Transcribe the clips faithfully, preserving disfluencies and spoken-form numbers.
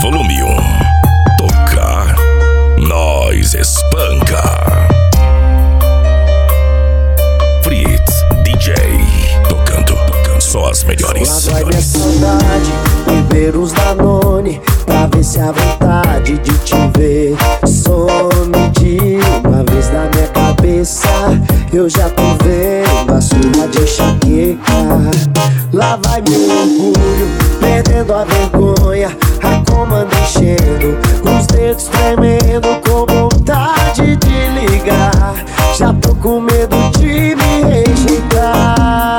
volume um. Tocar, nós espanca. Fritz D J, tocando, tocando só as melhores. Lá vai minha saudade, beber uns Danone, pra ver se a vontade de te ver some de uma vez na minha cabeça. Eu já tô vendo a surra de enxaqueca. Lá vai meu orgulho, perdendo a vergonha, a comanda enchendo, os dedos tremendo, com vontade de ligar. Já tô com medo de me rejeitar.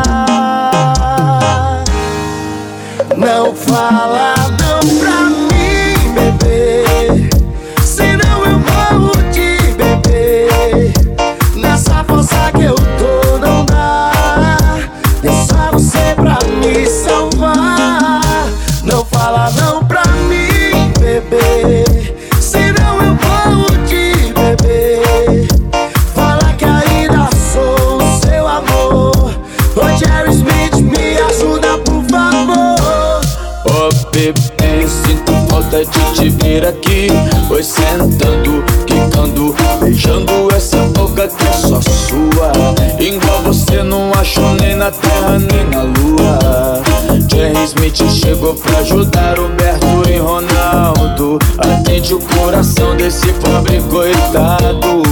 Não fala não pra mim, bebê, senão eu morro de bebê. Nessa força que eu tô não dá, é só você pra me salvar. Não fala não pra mim, bebê, senão eu morro de bebê. Fala que ainda sou o seu amor. Ô Jerry Smith, me ajuda por favor. Oh bebê, sinto falta de te ver aqui. Foi sentando, quicando, beijando essa boca que é só sua. Igual você não acho nem na terra nem na lua. Jerry Smith chegou pra ajudar Roberto e Ronaldo. Atende o coração desse pobre coitado.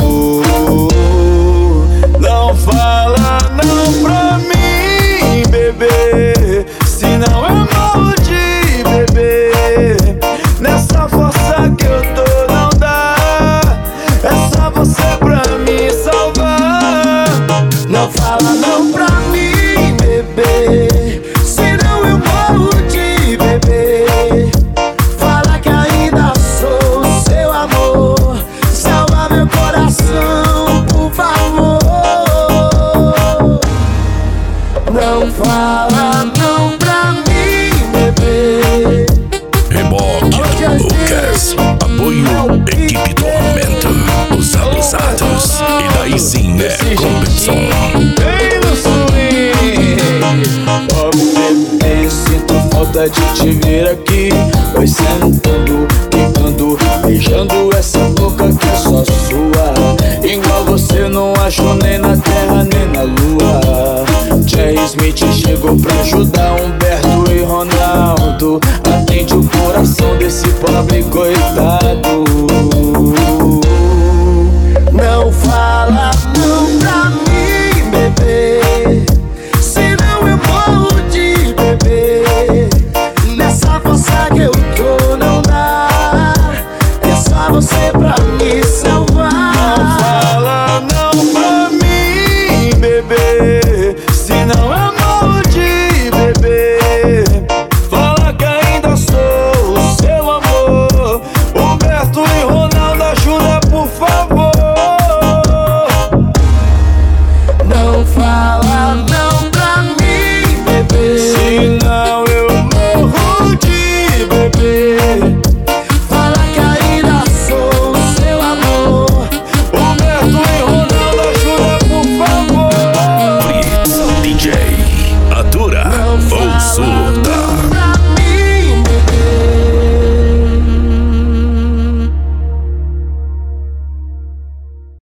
Não fala não pra mim, bebê, senão eu morro de bebê. Nessa força que eu tô não dá, é só você pra me salvar. Não fala não pra mim, bebê, senão eu morro de bebê. Fala que ainda sou o seu amor. Salva meu coração, por favor. Não fala não pra mim, bebê. Reboque Lucas, apoio equipe Tormento, os abusados. E daí sim, né, competição. Vem no swing. Oh bebê, sinto falta de te ver aqui. Vai sentando, quicando, beijando essa boca que é só sua. Igual você não acho nem na terra nem na lua. Jerry Smith chegou pra ajudar Humberto e Ronaldo. Atende o coração desse pobre coitado. Não fala não pra mim, bebê, senão eu morro de bebê. Nessa força que eu tô não dá, é só você pra me salvar. Não fala não pra mim, bebê, senão eu morro de bebê. Fala que ainda sou o seu amor. Humberto e Ronaldo, ajuda por favor. Não fala